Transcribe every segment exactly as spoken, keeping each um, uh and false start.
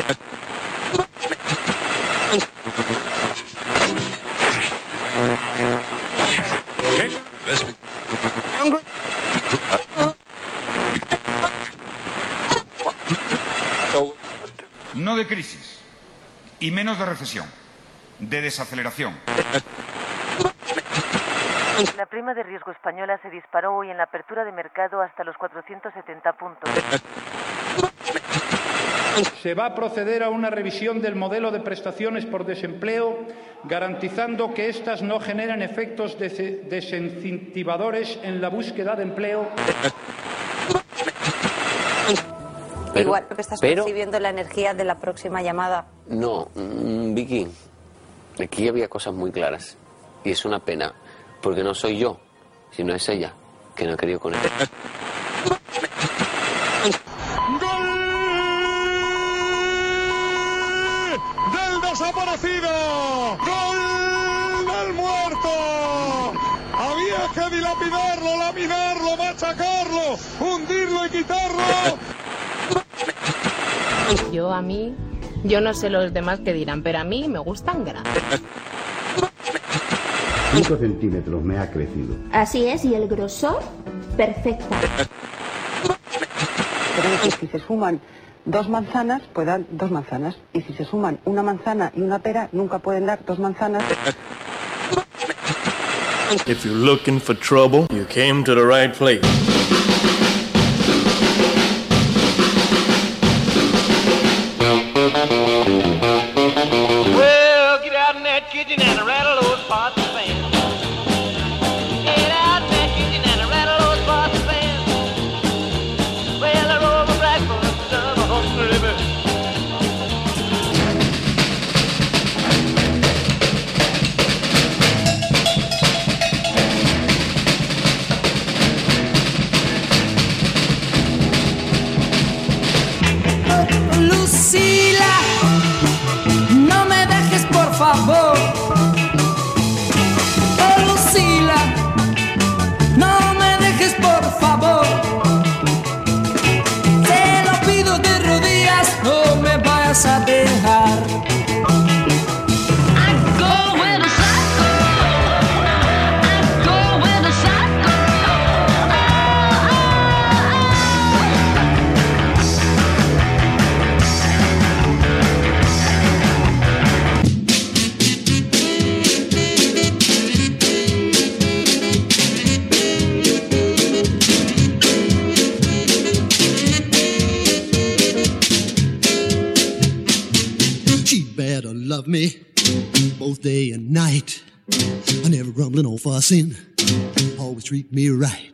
No de crisis, y menos de recesión, de desaceleración. La prima de riesgo española se disparó hoy en la apertura de mercado hasta los cuatrocientos setenta puntos. Se va a proceder a una revisión del modelo de prestaciones por desempleo, garantizando que éstas no generen efectos des- desincentivadores en la búsqueda de empleo. Pero, Igual que estás pero, percibiendo la energía de la próxima llamada. No, mmm, Vicky, aquí había cosas muy claras. Y es una pena, porque no soy yo, sino es ella, que no ha querido con él. ¡Del desaparecido! ¡Gol del muerto! Había que dilapidarlo, laminarlo, machacarlo, hundirlo y quitarlo. Yo a mí, yo no sé los demás qué dirán, pero a mí me gustan grandes. cinco centímetros me ha crecido. Así es, y el grosor, perfecta. Pero que si se suman dos manzanas, pues dan dos manzanas. Y si se suman una manzana y una pera, nunca pueden dar dos manzanas. If you're looking for trouble, you came to the right place. Well, get out in that kitchen and rattle those pots and pans. Get out in that kitchen and rattle those pots and pans. Well, I roll my breakfast of a hungry bird. Lucila, no me dejes por favor. Oh, Lucila, no me dejes por favor. Te lo pido de rodillas, no me vayas a dejar. Love me both day and night. I never grumbling or fussing. Always treat me right.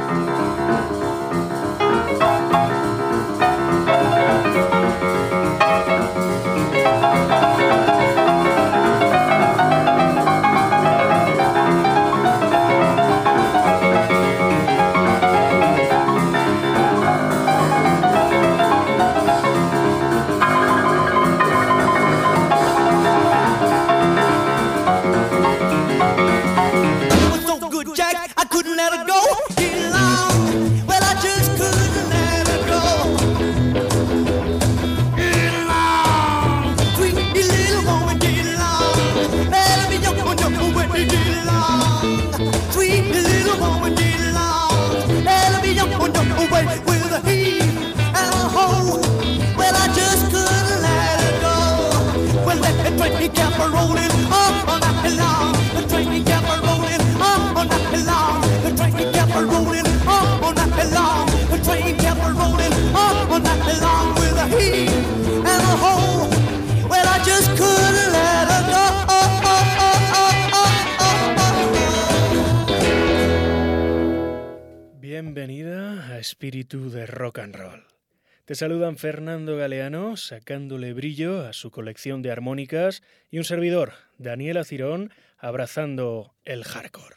Bienvenida a Espíritu de Rock and Roll. Te saludan Fernando Galeano, sacándole brillo a su colección de armónicas, y un servidor, Daniel Acirón, abrazando el hardcore.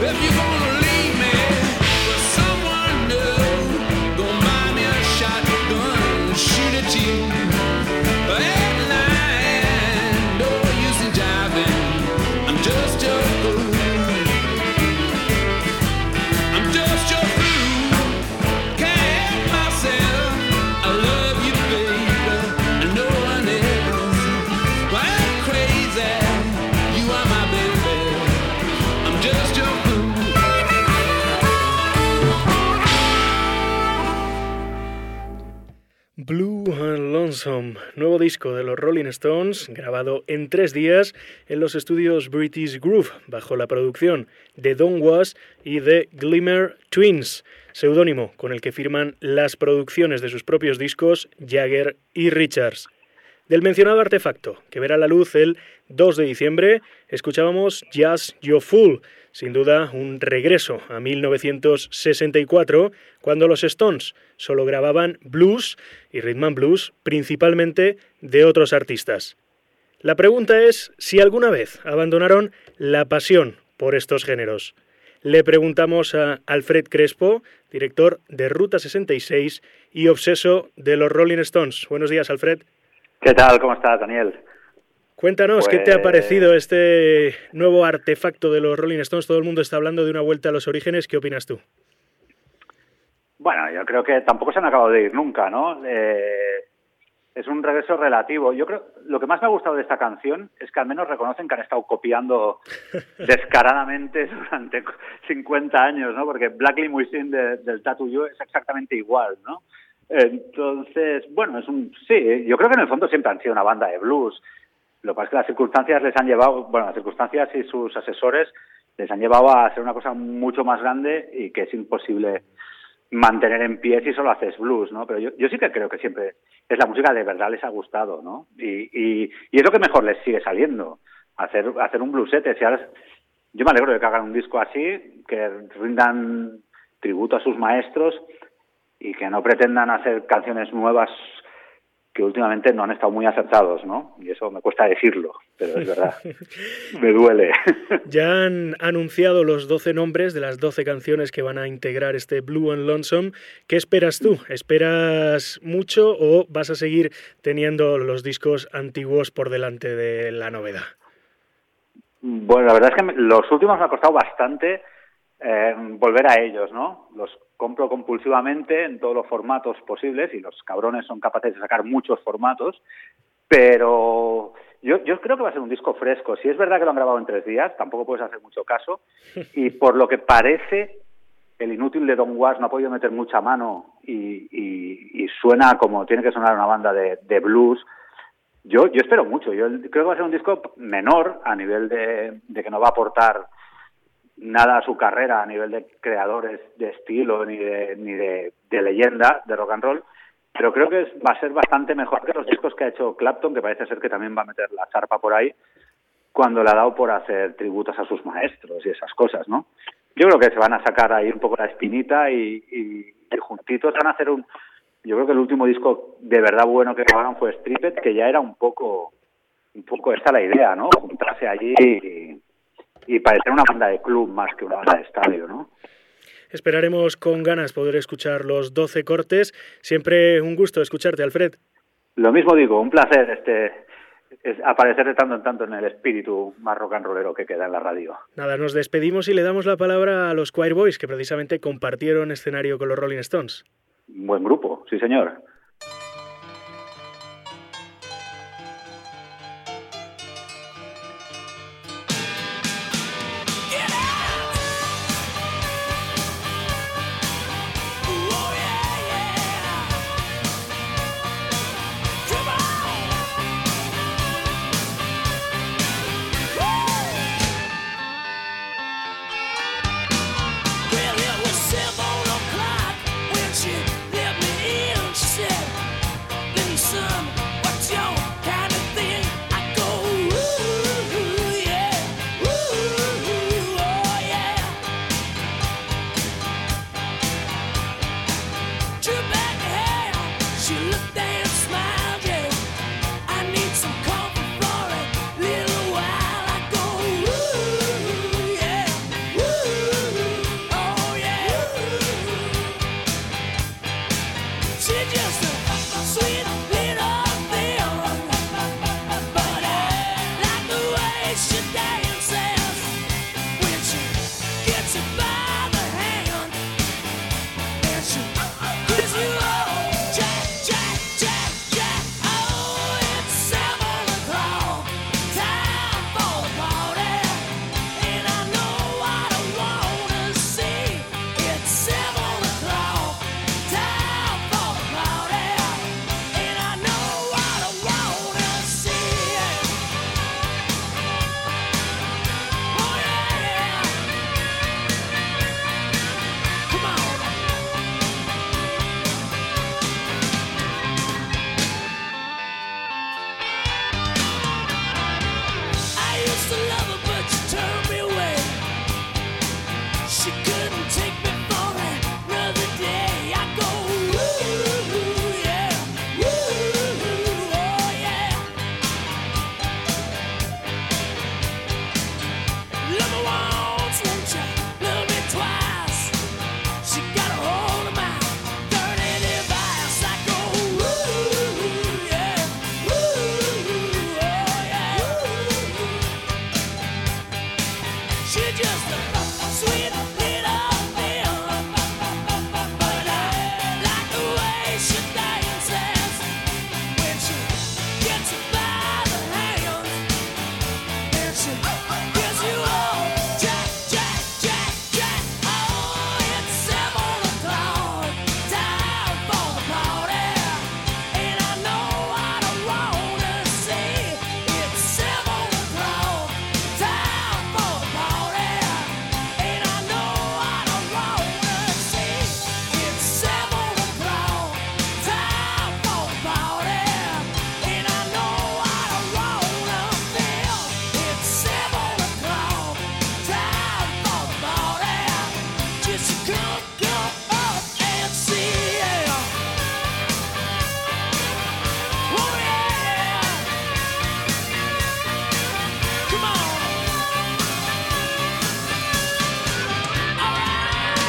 Blue and Lonesome, nuevo disco de los Rolling Stones, grabado en tres días en los estudios British Groove, bajo la producción de Don Was y de Glimmer Twins, seudónimo con el que firman las producciones de sus propios discos Jagger y Richards. Del mencionado artefacto, que verá la luz el dos de diciembre, escuchábamos Just Your Fool, sin duda un regreso a mil novecientos sesenta y cuatro, cuando los Stones solo grababan blues y rhythm and blues, principalmente de otros artistas. La pregunta es si alguna vez abandonaron la pasión por estos géneros. Le preguntamos a Alfred Crespo, director de Ruta sesenta y seis y obseso de los Rolling Stones. Buenos días, Alfred. ¿Qué tal? ¿Cómo estás, Daniel? Cuéntanos, pues... ¿qué te ha parecido este nuevo artefacto de los Rolling Stones? Todo el mundo está hablando de una vuelta a los orígenes. ¿Qué opinas tú? Bueno, yo creo que tampoco se han acabado de ir nunca, ¿no? Eh, es un regreso relativo. Yo creo lo que más me ha gustado de esta canción es que al menos reconocen que han estado copiando descaradamente durante cincuenta años, ¿no? Porque Black Limousine de, del Tattoo You es exactamente igual, ¿no? Entonces, bueno, es un sí, yo creo que en el fondo siempre han sido una banda de blues. Lo que pasa es que las circunstancias les han llevado, bueno, las circunstancias y sus asesores les han llevado a hacer una cosa mucho más grande y que es imposible mantener en pie si solo haces blues, ¿no? Pero yo, yo sí que creo que siempre es la música de verdad les ha gustado, ¿no? Y, y, y es lo que mejor les sigue saliendo, hacer hacer un bluesete. Si ahora, yo me alegro de que hagan un disco así, que rindan tributo a sus maestros y que no pretendan hacer canciones nuevas que últimamente no han estado muy acertados, ¿no? Y eso me cuesta decirlo, pero es verdad. Me duele. Ya han anunciado los doce nombres de las doce canciones que van a integrar este Blue and Lonesome. ¿Qué esperas tú? ¿Esperas mucho o vas a seguir teniendo los discos antiguos por delante de la novedad? Bueno, la verdad es que los últimos me ha costado bastante eh, volver a ellos, ¿no? Los compro compulsivamente en todos los formatos posibles y los cabrones son capaces de sacar muchos formatos, pero yo, yo creo que va a ser un disco fresco. Si es verdad que lo han grabado en tres días, tampoco puedes hacer mucho caso, y por lo que parece, el inútil de Don Was no ha podido meter mucha mano y, y, y suena como tiene que sonar una banda de, de blues. Yo, yo espero mucho. Yo creo que va a ser un disco menor a nivel de, de que no va a aportar nada a su carrera a nivel de creadores de estilo ni de ni de, de leyenda de rock and roll, pero creo que es, va a ser bastante mejor que los discos que ha hecho Clapton, que parece ser que también va a meter la zarpa por ahí cuando le ha dado por hacer tributos a sus maestros y esas cosas, ¿no? Yo creo que se van a sacar ahí un poco la espinita y, y, y juntitos van a hacer un... Yo creo que el último disco de verdad bueno que grabaron fue Stripped, que ya era un poco un poco esta la idea, ¿no? Juntarse allí y y parecer una banda de club más que una banda de estadio, ¿no? Esperaremos con ganas poder escuchar los doce cortes. Siempre un gusto escucharte, Alfred. Lo mismo digo, un placer este es aparecer de tanto en tanto en el espíritu más rock and rollero que queda en la radio. Nada, nos despedimos y le damos la palabra a los Choir Boys, que precisamente compartieron escenario con los Rolling Stones. Buen grupo, sí señor. Well, it was seven o'clock when she let me in. She said, She couldn't take me for another day. I go, woo, yeah, woo, oh yeah. Love me once, won't you? Love me twice. She got a hold of my dirty device. I go, woo, yeah, woo, oh yeah. She just a sweet little thing, but I like the way she dances when she gets you by the hand and she gives you all jack, jack, jack, jack. Oh, it's seven o'clock, time for the party, and I know I don't wanna see. It's seven o'clock, time for the party, and I know I don't wanna see. It's seven o'clock, time for the party, and I know I don't wanna feel. It's seven o'clock, time for the party. Just come, come up and see. Yeah. Oh yeah. Come on. All right.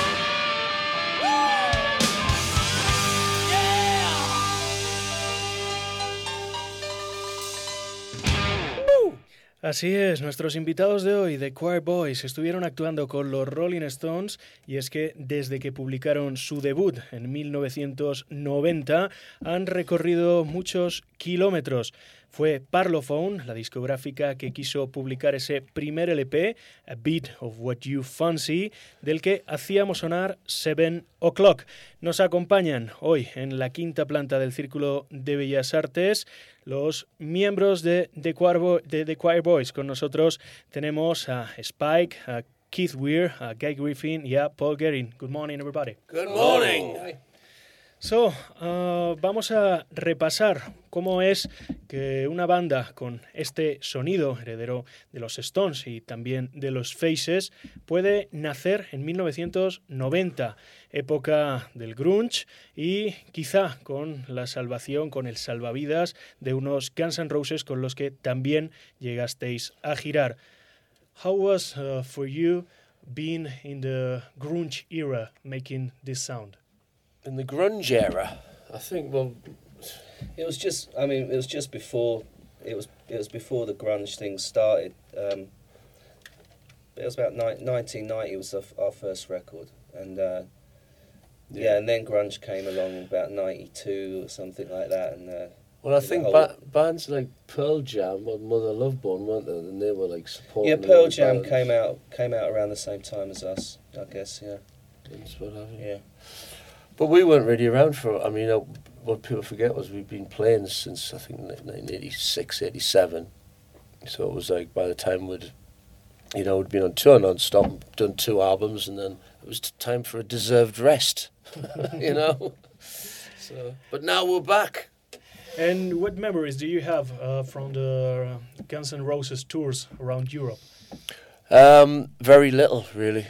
Así es, nuestros invitados de hoy, The Choir Boys, estuvieron actuando con los Rolling Stones y es que desde que publicaron su debut en mil novecientos noventa han recorrido muchos kilómetros. Fue Parlophone, la discográfica que quiso publicar ese primer L P, A Bit of What You Fancy, del que hacíamos sonar Seven O'Clock. Nos acompañan hoy en la quinta planta del Círculo de Bellas Artes los miembros de The Choir, Bo- de The Choir Boys. Con nosotros tenemos a Spike, a Keith Weir, a Guy Griffin y a Paul Guerin. Good morning, everybody. Good morning. So, uh, vamos a repasar cómo es que una banda con este sonido heredero de los Stones y también de los Faces puede nacer en mil novecientos noventa, época del grunge y quizá con la salvación, con el salvavidas de unos Guns N' Roses con los que también llegasteis a girar. How was uh, for you being in the grunge era making this sound? In the grunge era, I think, well, it was just, I mean, it was just before, it was it was before the grunge thing started. Um, it was about ni- nineteen ninety was the, our first record, and uh, yeah. yeah, and then grunge came along about ninety-two or something like that, and uh, well, I think whole... ba- bands like Pearl Jam or Mother Love Bone, weren't they? And they were like supporting. Yeah, Pearl Jam bands. came out came out around the same time as us, I guess. Yeah, that's what happened. Yeah. But we weren't really around for, I mean, uh, what people forget was we've been playing since, I think, nineteen eighty-six, eighty-seven. So it was like by the time we'd, you know, we'd been on tour non-stop, done two albums, and then it was time for a deserved rest, you know? So, but now we're back. And what memories do you have uh, from the Guns N' Roses tours around Europe? Um, very little, really.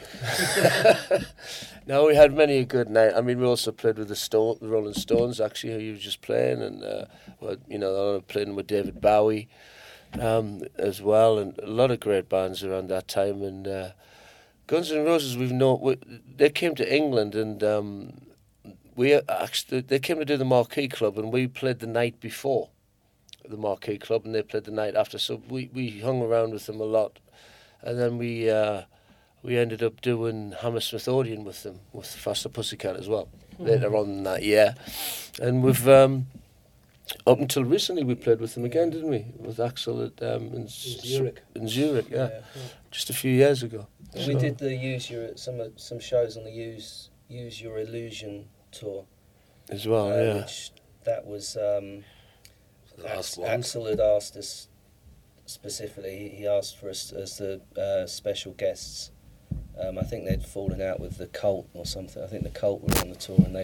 No, we had many a good night. I mean, we also played with the Stone, the Rolling Stones, actually, who you were just playing, and uh, well, you know, I played with David Bowie um, as well, and a lot of great bands around that time. And uh, Guns N' Roses, we've known, we, they came to England, and um, we actually they came to do the Marquee Club, and we played the night before the Marquee Club, and they played the night after. So we we hung around with them a lot. And then we uh, we ended up doing Hammersmith Odeon with them, with Faster Pussycat as well, mm-hmm. later on in that year. And we've, um, up until recently, we played with them again, didn't we? With Axel at, um, in, in Zurich. In Zurich, yeah. yeah, yeah. Just a few years ago. So. We did the Use Your, some some shows on the Use Use Your Illusion tour. As well, uh, yeah. Which, that was, um, Ax- Axel had asked us, specifically, he asked for us as the uh, special guests. Um, I think they'd fallen out with the Cult or something. I think the Cult were on the tour, and they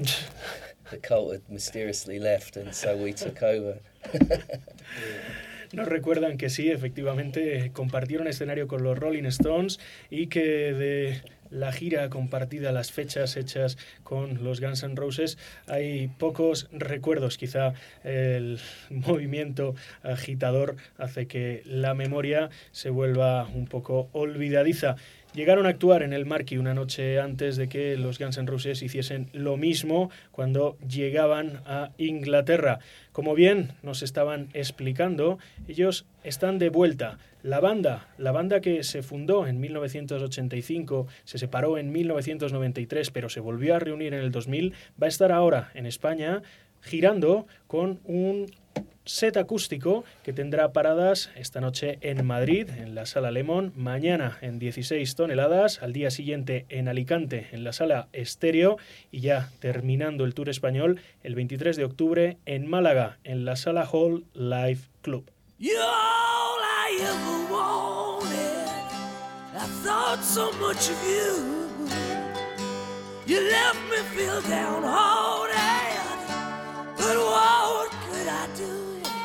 the Cult had mysteriously left, and so we took over. Nos recuerdan que sí, efectivamente, compartieron escenario con los Rolling Stones y que de la gira compartida, las fechas hechas con los Guns N' Roses, hay pocos recuerdos. Quizá el movimiento agitador hace que la memoria se vuelva un poco olvidadiza. Llegaron a actuar en el Marquee una noche antes de que los Guns N' Roses hiciesen lo mismo cuando llegaban a Inglaterra. Como bien nos estaban explicando, ellos están de vuelta. La banda, la banda que se fundó en mil novecientos ochenta y cinco, se separó en mil novecientos noventa y tres, pero se volvió a reunir en el dos mil, va a estar ahora en España girando con un set acústico que tendrá paradas esta noche en Madrid, en la Sala Lemon, mañana en dieciséis toneladas, al día siguiente en Alicante, en la Sala Estéreo, y ya terminando el tour español, el veintitrés de octubre en Málaga, en la Sala Hall Live Club. You're all I ever wanted. I thought so much of you. You left me feel downhearted, but what could I do?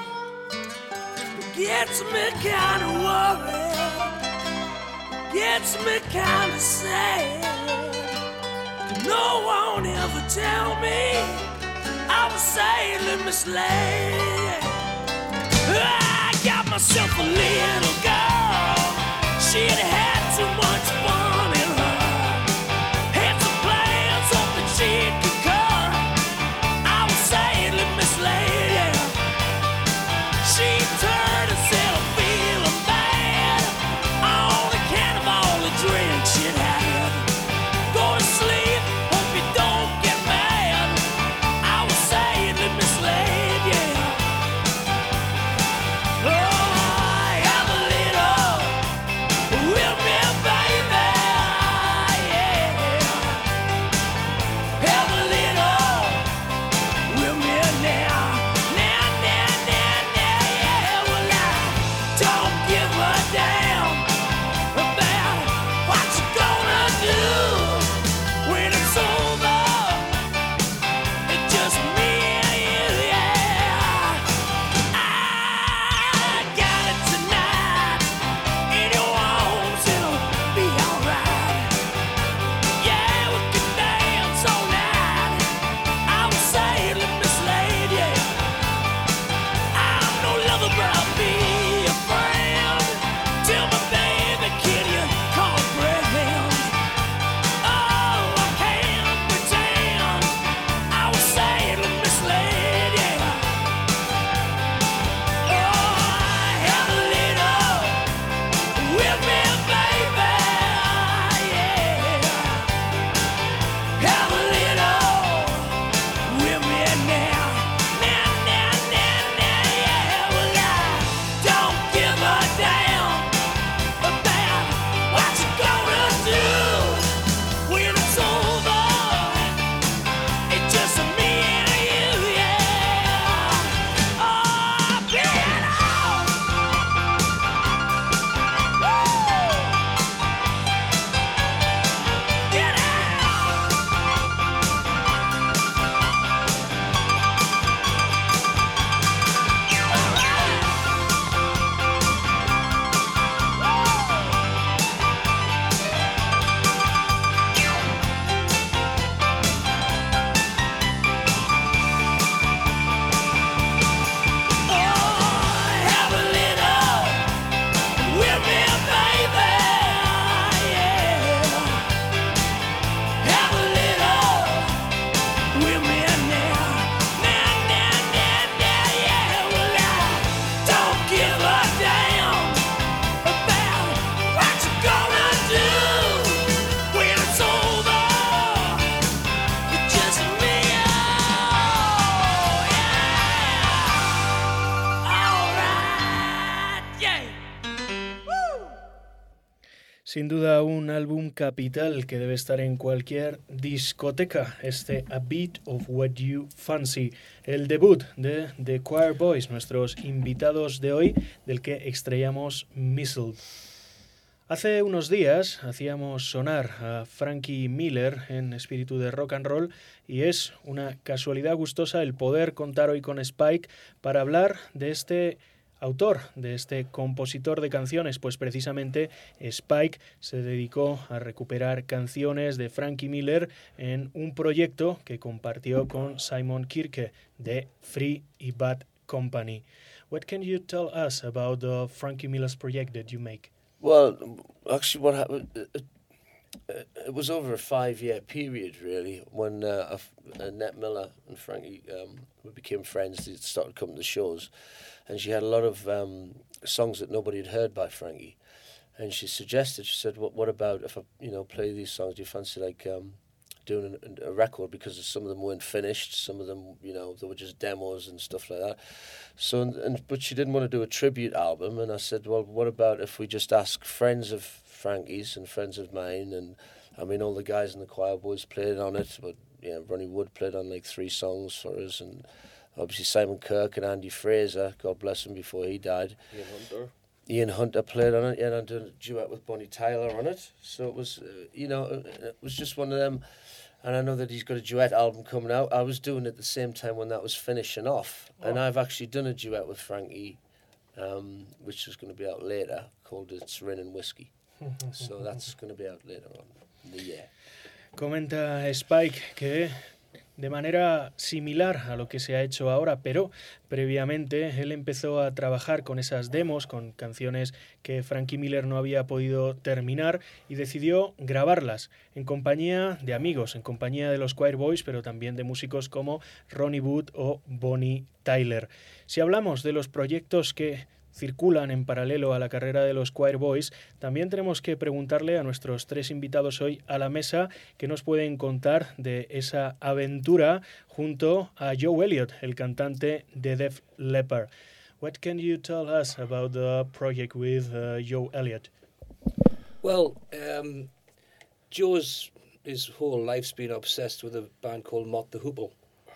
It gets me kind of worried, gets me kind of sad. No one ever tell me I was sadly misled. I got myself a little girl, she'd had too much fun in her. Had some plans hoping she could come. I was sadly misled, yeah. She turned and said I'm feeling bad on account of all the drink she'd had. Go to sleep, hope you don't get mad. I was sadly misled, yeah. Oh, I have a little with me, baby, yeah. Have a little with me now. Now, now, now, now, yeah. Well, I don't give a damn about what you gonna do when it's over. It's just me and you, yeah. I got it tonight. In your arms, it'll be alright. Yeah, we can dance all night. I was sadly misled, yeah. I'm no lover, but I'll be a friend. Tell me, baby, can you comprehend? Oh, I can't pretend I was sadly misled, yeah. Oh, I have a little with me, baby, yeah. Have a little with me now. Now, now, now, now, yeah. Well, I don't give a damn about what you gonna do when it's over. It's just me and you, yeah. Oh, get out. Get out. Have a little with me, baby, yeah. Have a little with me now. Now, now, now, now, yeah. Well, I don't give a damn about what you gonna do when it's over. It's just me, oh, yeah. All right, yeah. Sin duda un álbum capital que debe estar en cualquier discoteca, este A Bit of What You Fancy, el debut de The Choir Boys, nuestros invitados de hoy, del que extraíamos Missile. Hace unos días hacíamos sonar a Frankie Miller en espíritu de rock and roll y es una casualidad gustosa el poder contar hoy con Spike para hablar de este autor de este compositor de canciones, pues precisamente Spike se dedicó a recuperar canciones de Frankie Miller en un proyecto que compartió con Simon Kirke de Free y Bad Company. What can you tell us about the Frankie Miller's project that you make? Well, actually, what happened? It, it, it was over a five-year period, really, when uh, uh, Nett Miller and Frankie um, we became friends. They started coming to shows, and she had a lot of um, songs that nobody had heard by Frankie. And she suggested, she said, "What, what about if I, you know, play these songs? Do you fancy like um, doing a, a record?" Because some of them weren't finished, some of them, you know, they were just demos and stuff like that. So, and, and but she didn't want to do a tribute album, and I said, "Well, what about if we just ask friends of Frankie's and friends of mine?" And I mean, all the guys in the Choir Boys played on it, but you know, Ronnie Wood played on like three songs for us, and obviously Simon Kirke and Andy Fraser, God bless him, before he died. Ian Hunter. Ian Hunter played on it, yeah, and I did a duet with Bonnie Tyler on it. So it was, uh, you know, it was just one of them. And I know that he's got a duet album coming out. I was doing it at the same time when that was finishing off. Oh. And I've actually done a duet with Frankie, um, which is going to be out later, called It's Raining Whiskey. So that's going to be out later on in the year. Comenta Spike que de manera similar a lo que se ha hecho ahora, pero previamente él empezó a trabajar con esas demos, con canciones que Frankie Miller no había podido terminar, y decidió grabarlas en compañía de amigos, en compañía de los Choir Boys, pero también de músicos como Ronnie Wood o Bonnie Tyler. Si hablamos de los proyectos que circulan en paralelo a la carrera de los Choir Boys, también tenemos que preguntarle a nuestros tres invitados hoy a la mesa qué nos pueden contar de esa aventura junto a Joe Elliott, el cantante de Def Leppard. What can you tell us about the project with uh, Joe Elliott? Well, um, Joe's his whole life's been obsessed with a band called Mott the Hoople,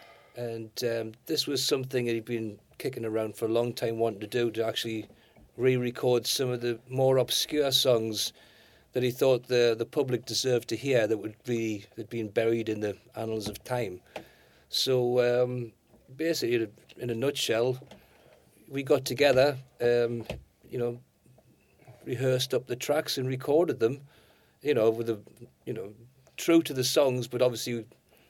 and um, this was something that he'd been kicking around for a long time, wanting to do, to actually re-record some of the more obscure songs that he thought the the public deserved to hear, that would be had been buried in the annals of time. So um, basically, in a nutshell, we got together, um, you know, rehearsed up the tracks and recorded them, you know, with the, you know, true to the songs, but obviously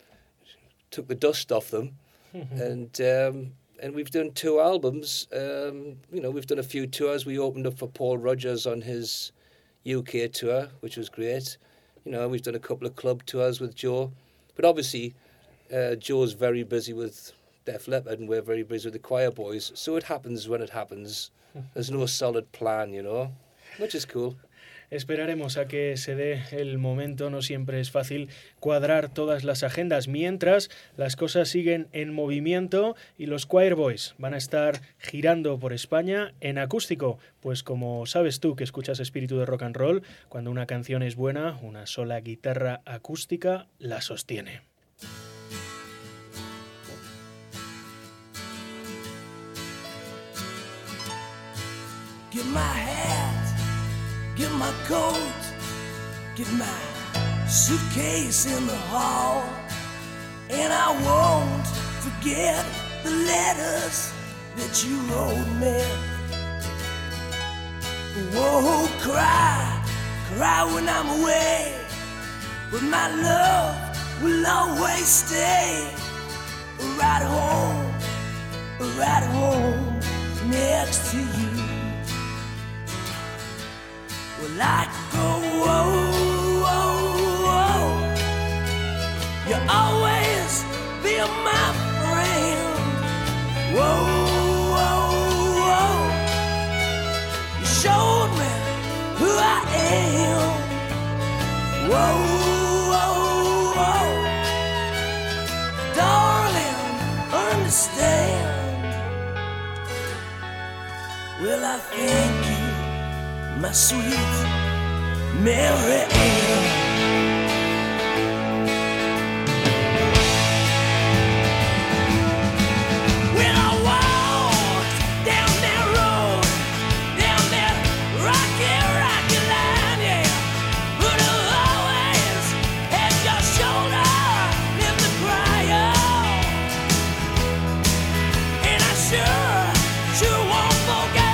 took the dust off them, and. Um, And we've done two albums. Um, you know, we've done a few tours. We opened up for Paul Rodgers on his U K tour, which was great. You know, we've done a couple of club tours with Joe. But obviously, uh, Joe's very busy with Def Leppard, and we're very busy with the Choir Boys. So it happens when it happens. There's no solid plan, you know, which is cool. Esperaremos a que se dé el momento, no siempre es fácil cuadrar todas las agendas, mientras las cosas siguen en movimiento y los Choir Boys van a estar girando por España en acústico, pues como sabes tú que escuchas Espíritu de Rock and Roll, cuando una canción es buena, una sola guitarra acústica la sostiene. Get my hat, get my coat, get my suitcase in the hall, and I won't forget the letters that you wrote me. Whoa, cry, cry when I'm away, but my love will always stay right home, right home next to you. Well, I go, whoa, whoa, whoa. You'll always be my friend. Whoa, whoa, whoa. You showed me who I am. Whoa, whoa, whoa. Darling, understand. Well, I thank you, my sweet Mary Ann. When I walked down that road, down that rocky, rocky line, yeah, but I always had your shoulder in the crowd, and I sure, sure won't forget.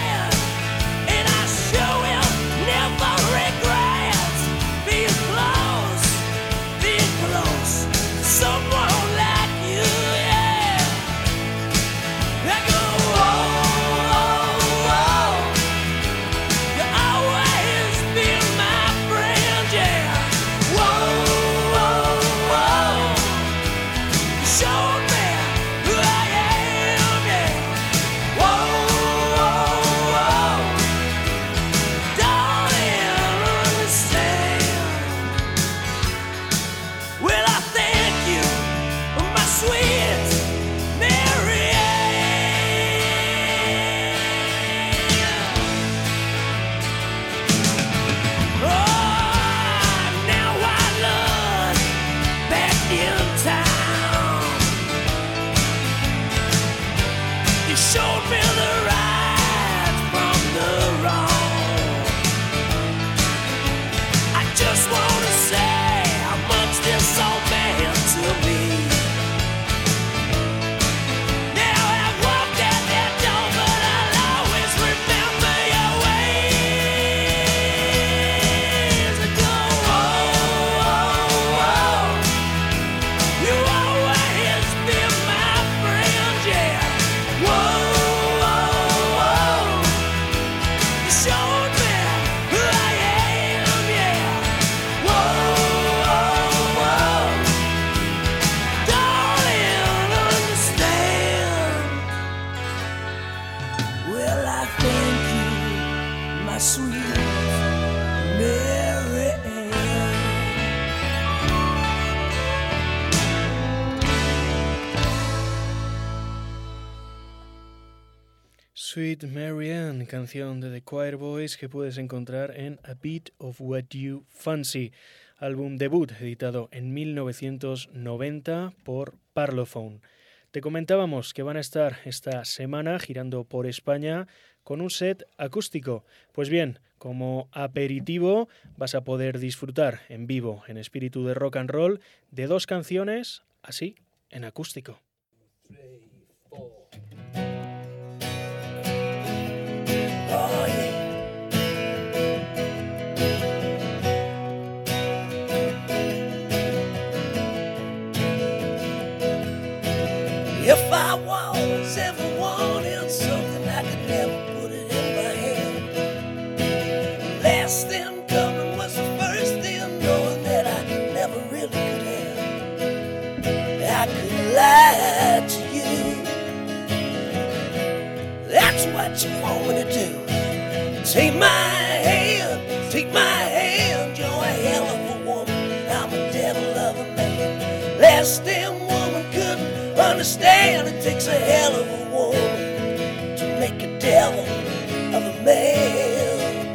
Sweet Mary Ann, canción de The Choir Boys que puedes encontrar en A Bit of What You Fancy, álbum debut editado en mil novecientos noventa por Parlophone. Te comentábamos que van a estar esta semana girando por España con un set acústico. Pues bien, como aperitivo vas a poder disfrutar en vivo, en espíritu de rock and roll, de dos canciones así, en acústico. Oh, yeah. If I was ever wanting something, I could never put it in my hand. Last thing coming was the first thing, knowing that I never really could have. I could lie to you. That's what you want me to do. Take my hand, take my hand. You're a hell of a woman, I'm a devil of a man. Last damn woman couldn't understand. It takes a hell of a woman to make a devil of a man.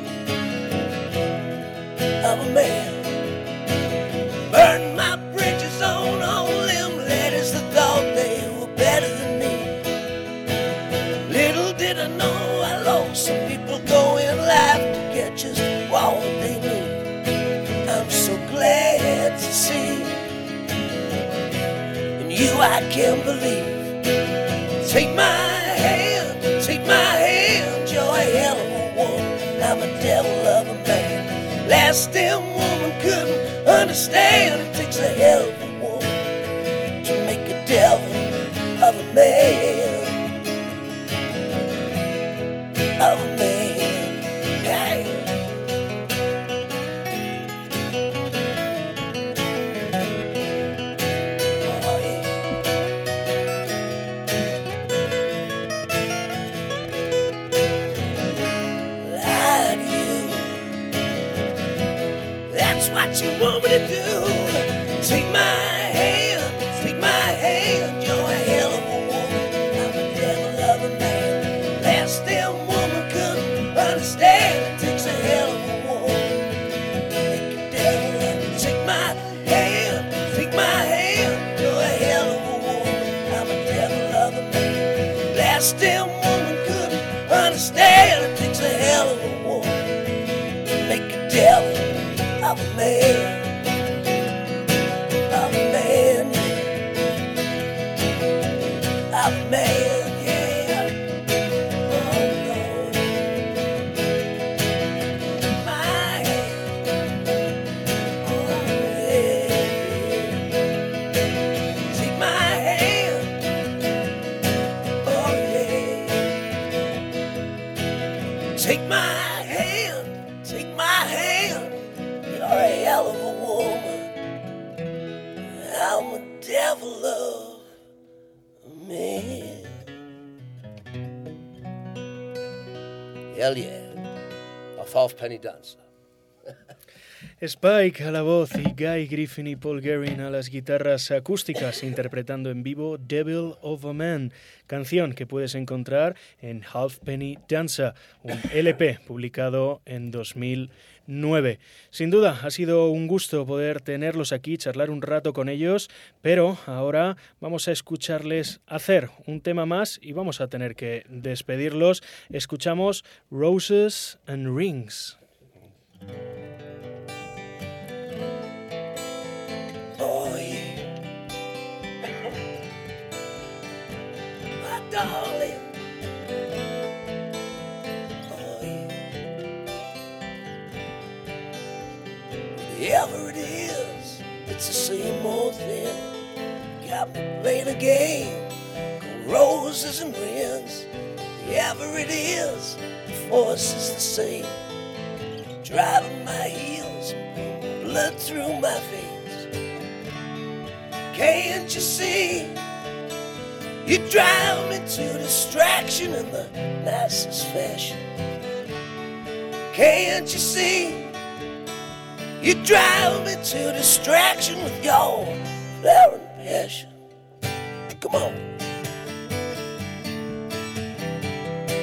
Of a man. Burn my bridges on all them ladies that thought they were better than me. Little did I know I lost some people go in life to get just what they need. I'm so glad to see in you I can believe. Take my hand, take my hand. You're a hell of a woman, I'm a devil of a man. Last damn woman couldn't understand. It takes a hell of a woman to make a devil of a man. Of a man, hey. Oh, yeah. Lie to you. That's what you want me to do. Take my hand, take my hand. You're a hell of a woman, I'm a devil of a man. Last damn woman couldn't understand. It takes a hell of a woman to make a devil of me. Take my hand, take my hand. You're a hell of a woman, I'm a devil of a man. Last damn woman couldn't understand. It takes a hell of a woman to make a devil of a man. Of a man, yeah. Of a man, yeah. Oh, Lord. My hand. Oh, yeah. Take my hand. Oh, yeah. Take my hand. Take my hand. You're a hell of a woman. I'm a devil of a man. Hell yeah. A halfpenny dancer. Spike a la voz y Guy Griffin y Paul Guerin a las guitarras acústicas interpretando en vivo Devil of a Man, canción que puedes encontrar en Halfpenny Dancer, un L P publicado en dos mil nueve. Sin duda ha sido un gusto poder tenerlos aquí, charlar un rato con ellos, pero ahora vamos a escucharles hacer un tema más y vamos a tener que despedirlos. Escuchamos Roses and Rings. Oh, yeah. My darling. Oh, yeah. Whatever it is, it's the same old thing. Got me playing a game called Roses and Rings. Whatever it is, the force is the same. Driving my heels, blood through my veins. Can't you see? You drive me to distraction in the nicest fashion. Can't you see? You drive me to distraction with your flaring passion. Come on.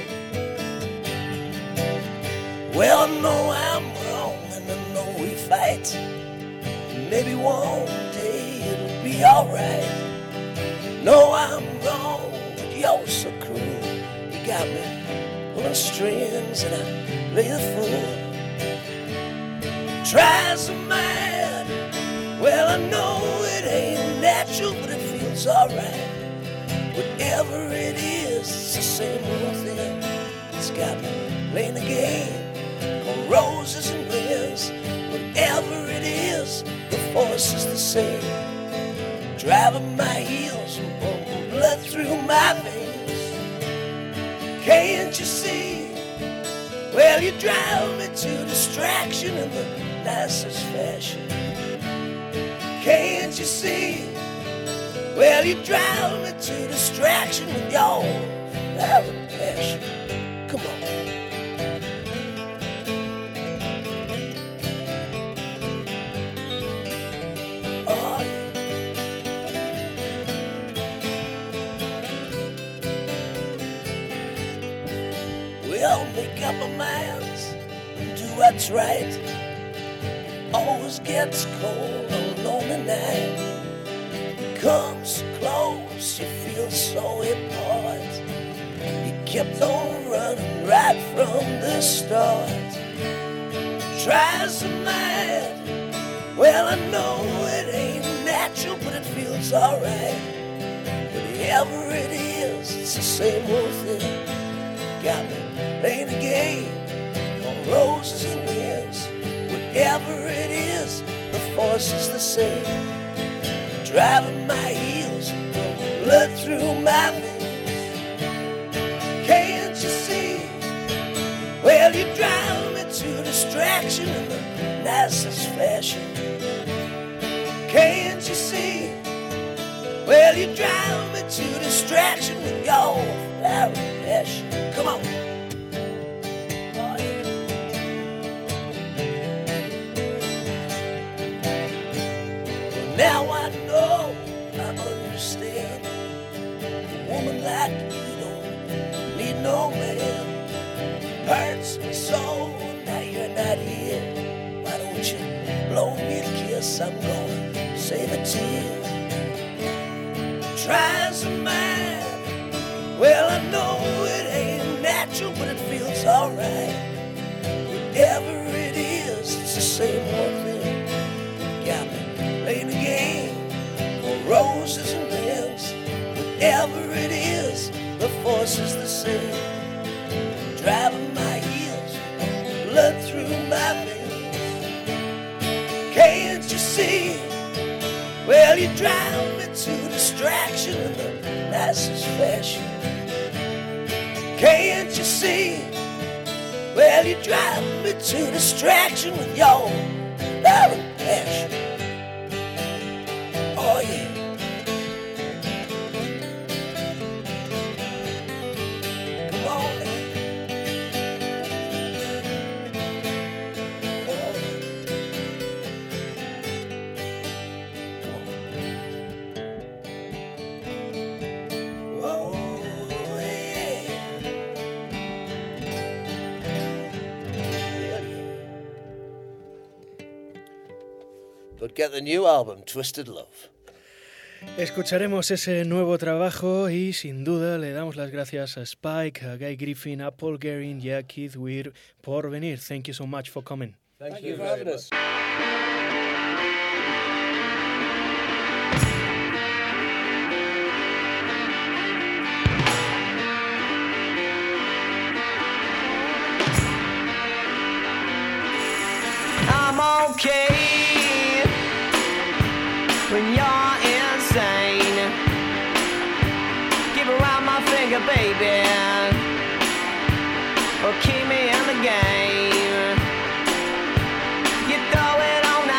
know I'm wrong and I know we fight. Maybe one day it'll be alright. No, I'm wrong, but you're so cruel. You got me pulling strings and I play the fool. Try so mad. Well, I know it ain't natural, but it feels alright. Whatever it is, it's the same old thing. It's got me playing the game of roses and rings. Whatever it is, the force is the same. Driving my heels and pumping blood through my veins. Can't you see? Well, you drive me to distraction in the nicest fashion. Can't you see? Well, you drive me to distraction with your violent passion. Come on. Oh, yeah. We all make up our minds and do what's right. Always gets cold on a lonely night. Comes close, you feel so apart. You kept on running right from the start. Try so mad. Well, I know it ain't natural, but it feels alright. Whatever it is, it's the same old thing. Got me playing a game on roses and wings. Whatever it is, the force is the same. Driving my heels, blood through my veins. Can't you see? Well, you drive me to distraction in the nicest fashion. Can't you see? Well, you drive me to distraction with your violent passion. Come on. Now I know, I understand. A woman like you don't need no man. Hurts me so, now you're not here. Why don't you blow me a kiss? I'm gonna save a tear. Try so mad. Well, I know it ain't natural, but it feels alright. Whatever it is, it's the same old thing. Got me playing the game of roses and rings. Whatever it is, the force is the same. Driving my heels, blood through my veins. Can't you see? Well, you drive me to distraction in the nicest fashion. Can't you see? Well, you drive me to distraction with your violent passion. Oh, yeah. Come on, man. Oh, yeah. But get the new album, Twisted Love. Escucharemos ese nuevo trabajo y sin duda le damos las gracias a Spike, a Guy Griffin, a Paul Guerin y a Keith Weir por venir. Thank you so much for coming. Thank, Thank you for having us. I'm okay when you're insane. Give around my finger, baby, or keep me in the game. You throw it on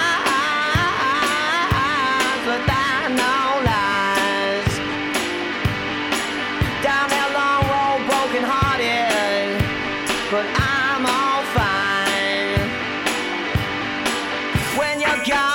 eyes without no lies. Down that long road, broken hearted, but I'm all fine when you're gone.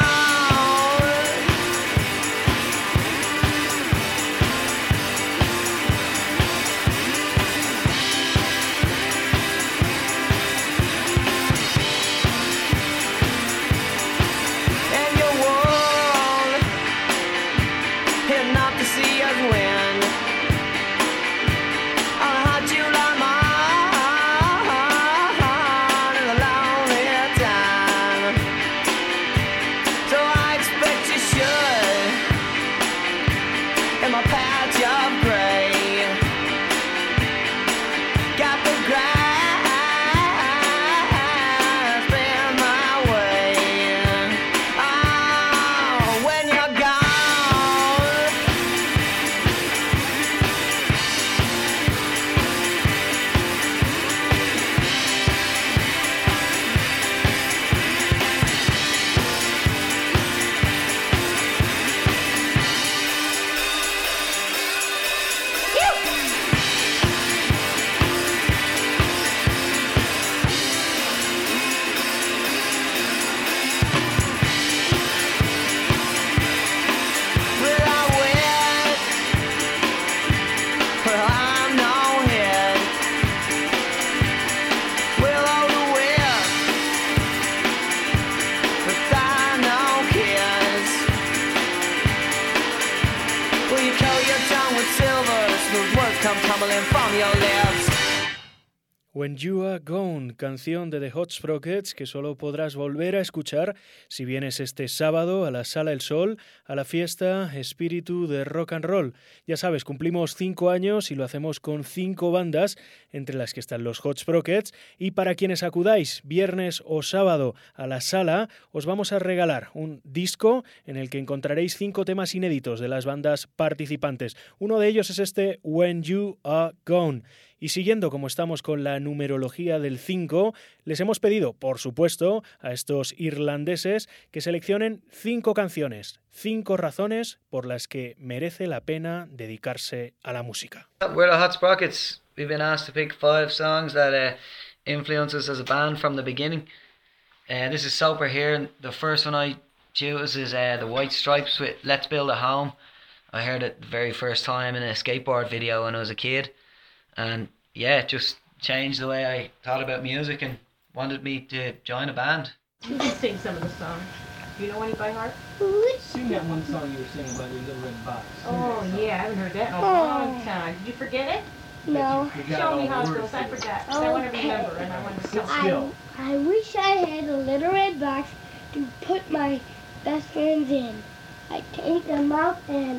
come tumbling from your lips. When You Are Gone, canción de The Hot Sprockets que solo podrás volver a escuchar si vienes este sábado a la Sala El Sol, a la fiesta Espíritu de Rock and Roll. Ya sabes, cumplimos cinco años y lo hacemos con cinco bandas, entre las que están los Hot Sprockets, y para quienes acudáis viernes o sábado a la sala, os vamos a regalar un disco en el que encontraréis cinco temas inéditos de las bandas participantes. Uno de ellos es este When You Are Gone. Y siguiendo como estamos con la numerología del cinco, les hemos pedido, por supuesto, a estos irlandeses que seleccionen cinco canciones, cinco razones por las que merece la pena dedicarse a la música. We're the Hot Sprockets. We've been asked to pick five songs that uh, influence us as a band from the beginning. Uh, this is Soper here, and the first one I choose is uh, the White Stripes with Let's Build a Home. I heard it the very first time in a skateboard video when I was a kid. And yeah, it just changed the way I thought about music and wanted me to join a band. You can sing some of the songs. Do you know any by heart? Sing that one song you were singing about your little red box. Oh, yeah, I haven't heard that in a long time. Did you forget it? No. Show me how it goes. I forgot. 'Cause I want to remember and I want to Sit sing. still. I, I wish I had a little red box to put my best friends in. I take them out and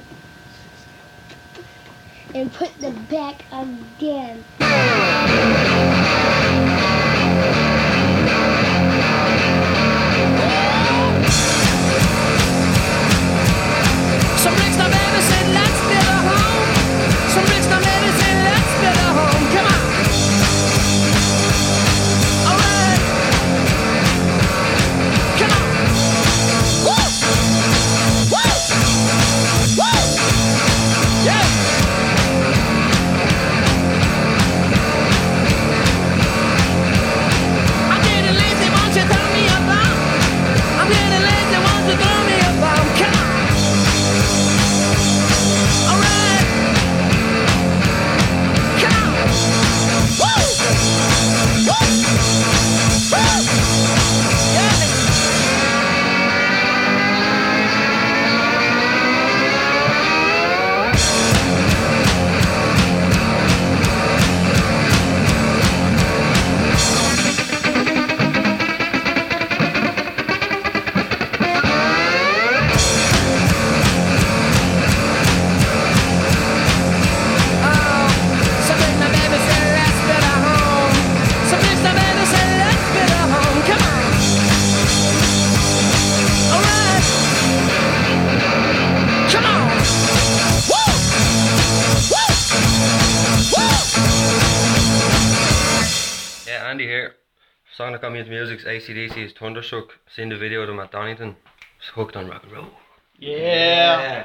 and put them back again. Some bricks now baby said let's build a home. Some bricks now baby said let's build a home. Come on. Alright. Come on. Woo! Woo! Woo! Yeah. I'm getting lazy, won't you throw me a bomb? I'm getting lazy, won't you throw me a bomb? Come on. Alright. Come on. Woo! Woo! Woo! Yeah. Yeah, Andy here. Song that got me into music is A C D C's Thunderstruck. Seen the video of them at Donington. Just hooked on rock and roll. Yeah.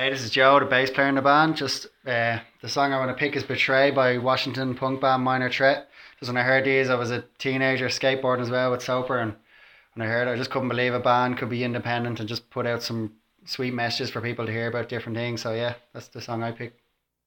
Hey, this is Joe, the bass player in the band. Just uh, the song I want to pick is Betray by Washington punk band Minor Threat. Just when I heard these, I was a teenager skateboarding as well with Soper, and when I heard it, I just couldn't believe a band could be independent and just put out some sweet messages for people to hear about different things. So yeah, that's the song I picked.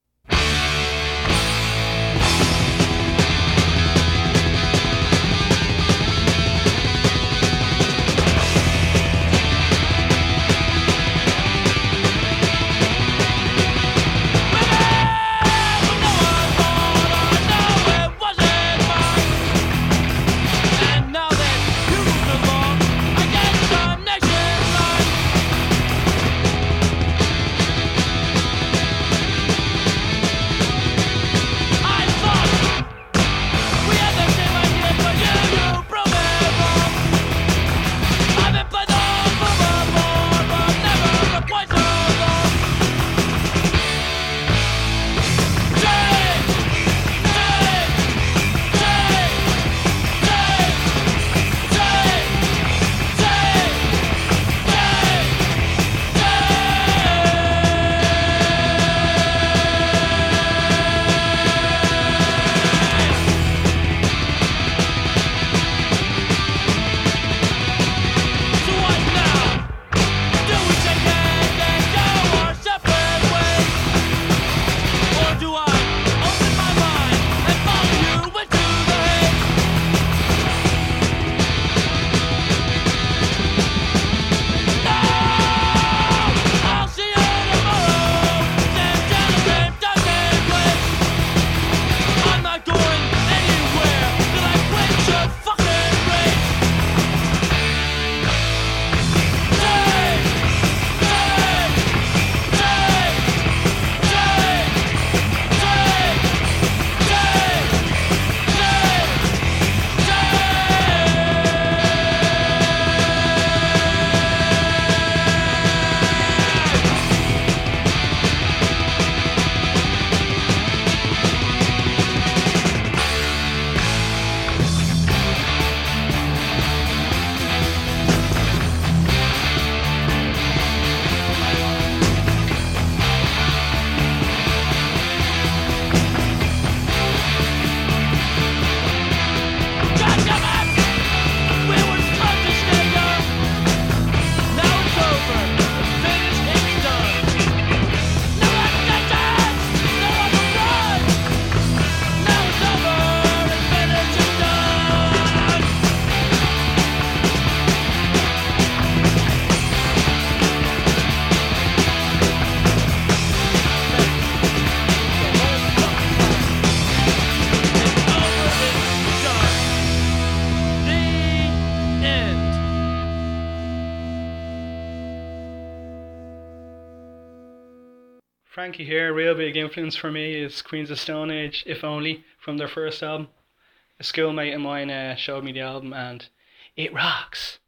Frankie here, a real big influence for me is Queens of Stone Age, If Only, from their first album. A schoolmate of mine uh, showed me the album and it rocks.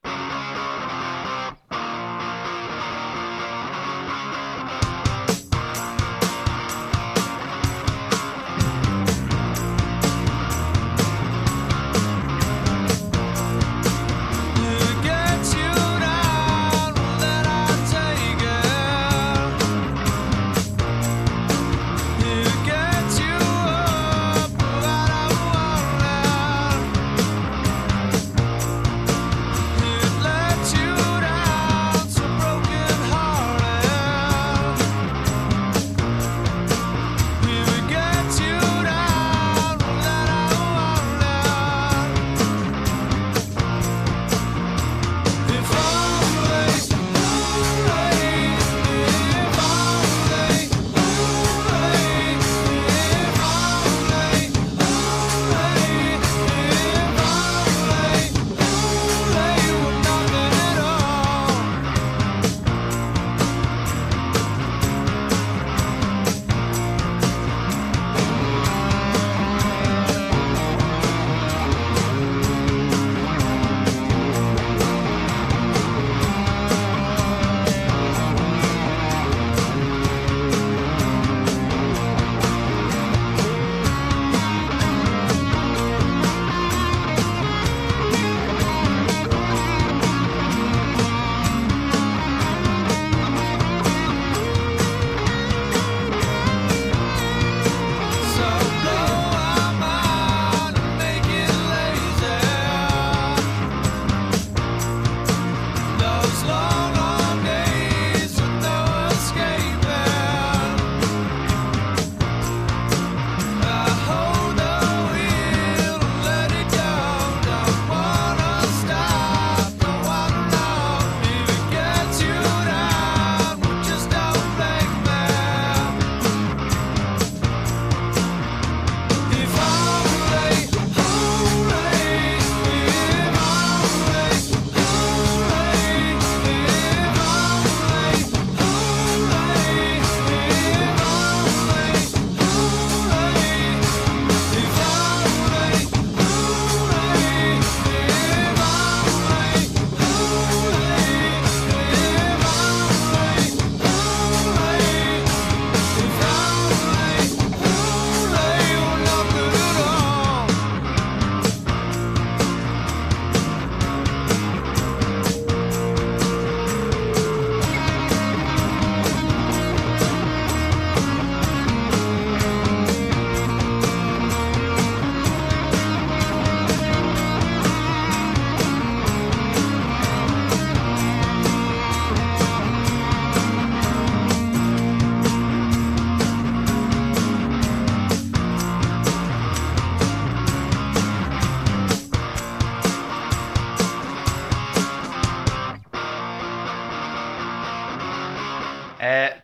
Let you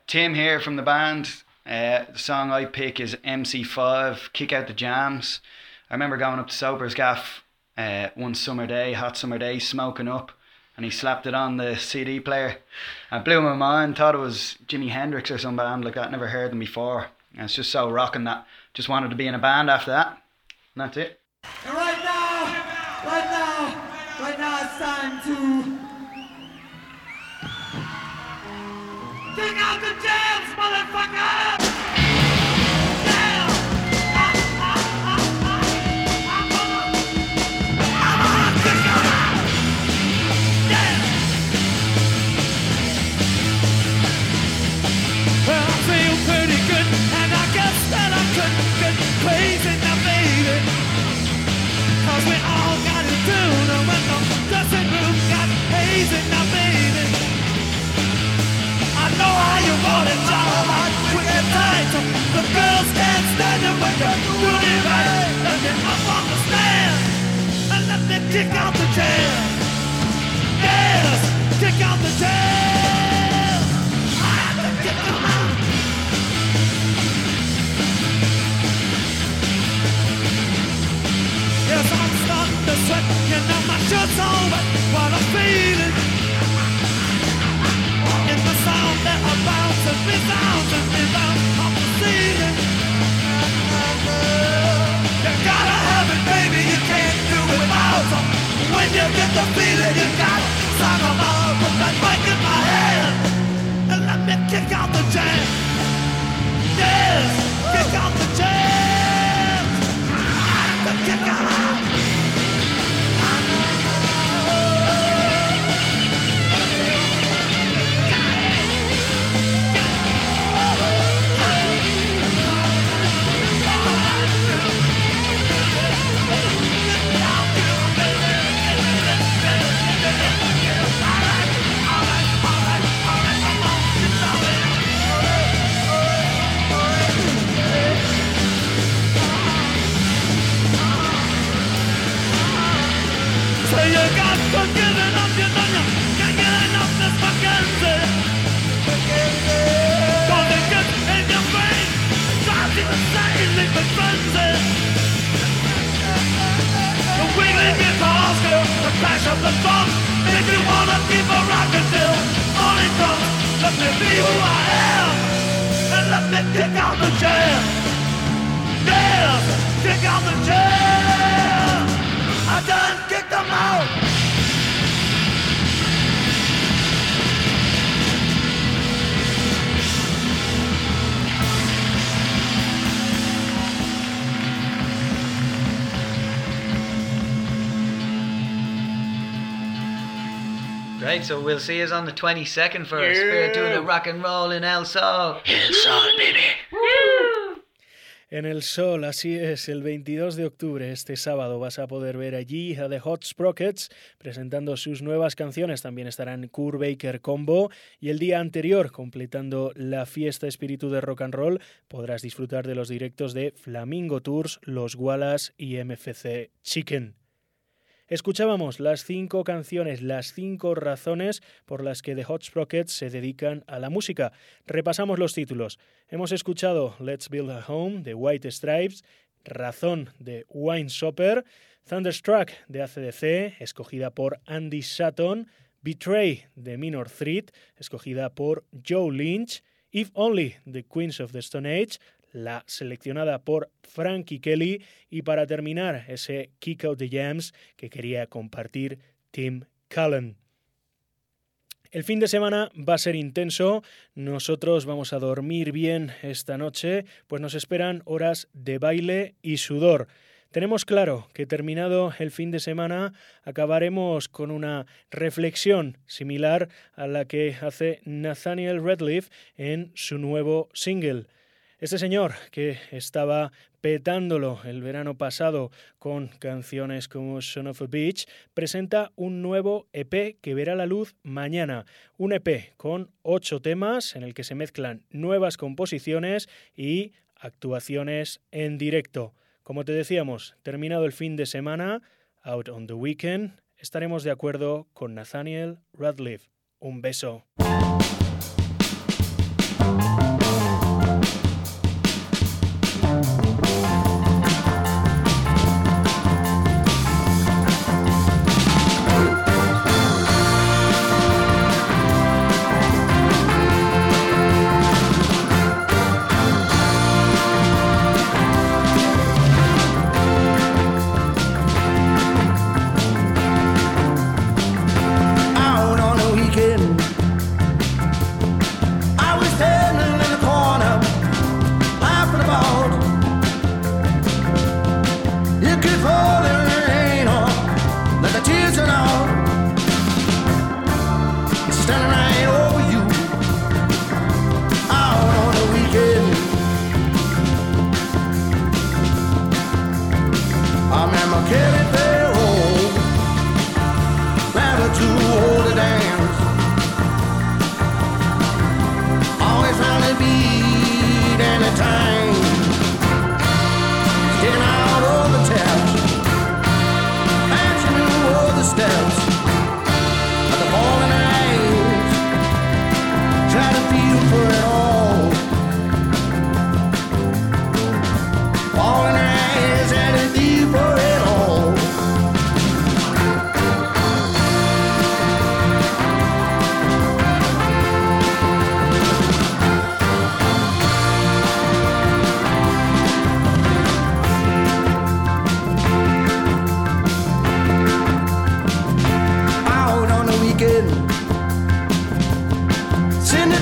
Tim here from the band. Uh, the song I pick is M C five, Kick Out the Jams. I remember going up to Soper's gaff uh, one summer day, hot summer day, smoking up, and he slapped it on the C D player. I blew my mind, thought it was Jimi Hendrix or some band like that, never heard them before. And it's just so rocking that just wanted to be in a band after that. And that's it. And right now, right now, right now it's time to kick out the jams, motherfucker! Crazy now, baby, 'cause we all got to do no when the dressing room got hazy now, baby. I know how you want it, child, quick and tight. The girls can't stand it when you're doing it right. Let me up on the stand and let me kick out the jam. Yes, kick out the jam. I have to kick them out. Yes, I'm starting to sweat, you know my shirt's on, but what I'm feeling in the sound that I bounce and resounds and resounds off the ceiling. You gotta have it, baby, you can't do it without. When you get the feeling, you gotta song them all, put that mic in my hand and let me kick out the jam. Yes, kick out the jam. I have to kick out. So you got to give it up, you know you can't get enough this Mackenzie. Cause it gets in your brain, drives you insane, leave it frenzy. The wiggling guitars, girl, the crash of the drums, make me wanna keep a rockin' till morning comes. Let me be who I am, and let me kick out the jam. Yeah, kick out the jam. I done kicked them out. Right, so we'll see us on the twenty-second for a Spirit doing a rock and roll in El Sol. El Sol, baby. En El Sol, así es, el veintidós de octubre, este sábado, vas a poder ver allí a The Hot Sprockets presentando sus nuevas canciones. También estarán Kurt Baker Combo y el día anterior, completando la fiesta espíritu de rock and roll, podrás disfrutar de los directos de Flamingo Tours, Los Wallace y M F C Chicken. Escuchábamos las cinco canciones, las cinco razones por las que The Hot Sprockets se dedican a la música. Repasamos los títulos. Hemos escuchado Let's Build a Home de White Stripes, Razón de Wine Shopper, Thunderstruck de A C D C, escogida por Andy Sutton, Betray de Minor Threat, escogida por Joe Lynch, If Only de Queens of the Stone Age, la seleccionada por Frankie Kelly, y para terminar ese Kick Out the Jams que quería compartir Tim Cullen. El fin de semana va a ser intenso, nosotros vamos a dormir bien esta noche, pues nos esperan horas de baile y sudor. Tenemos claro que terminado el fin de semana acabaremos con una reflexión similar a la que hace Nathaniel Rateliff en su nuevo single. Este señor, que estaba petándolo el verano pasado con canciones como Son of a Bitch, presenta un nuevo E P que verá la luz mañana. Un E P con ocho temas en el que se mezclan nuevas composiciones y actuaciones en directo. Como te decíamos, terminado el fin de semana, Out on the Weekend, estaremos de acuerdo con Nathaniel Rateliff. Un beso.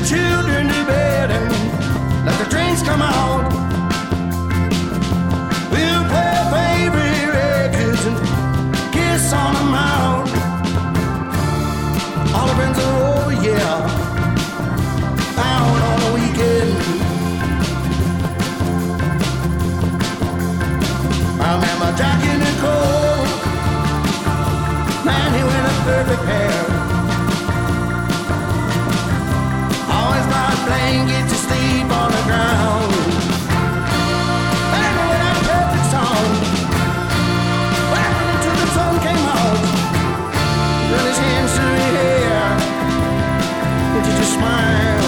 children to bed and let the trains come out. We'll play our favorite records and kiss on the mouth. All our friends are over, yeah, out on the weekend. I remember Jack in the cold, man, he went a perfect pair. Always my blanket to sleep on the ground. And when that perfect song, well, until the sun came out, run his hands through your hair, and you just smile.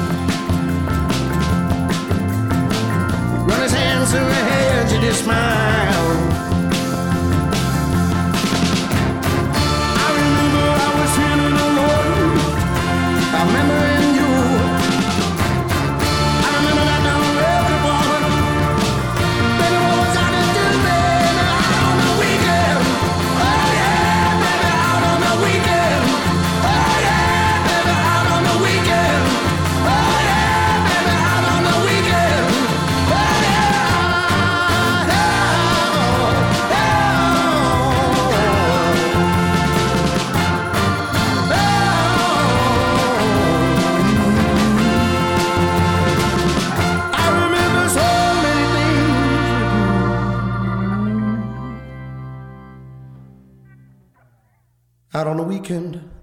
Run his hands through your hair, and you just smile. I remember I was feeling alone. I remember in you. I remember that down record woman. Baby, what was I to do, baby, out on the weekend? Oh yeah, baby, out on the weekend. Oh yeah, baby, out on the weekend. Oh yeah, baby, out on the weekend. Oh yeah, I remember so many things with you. Out on the weekend.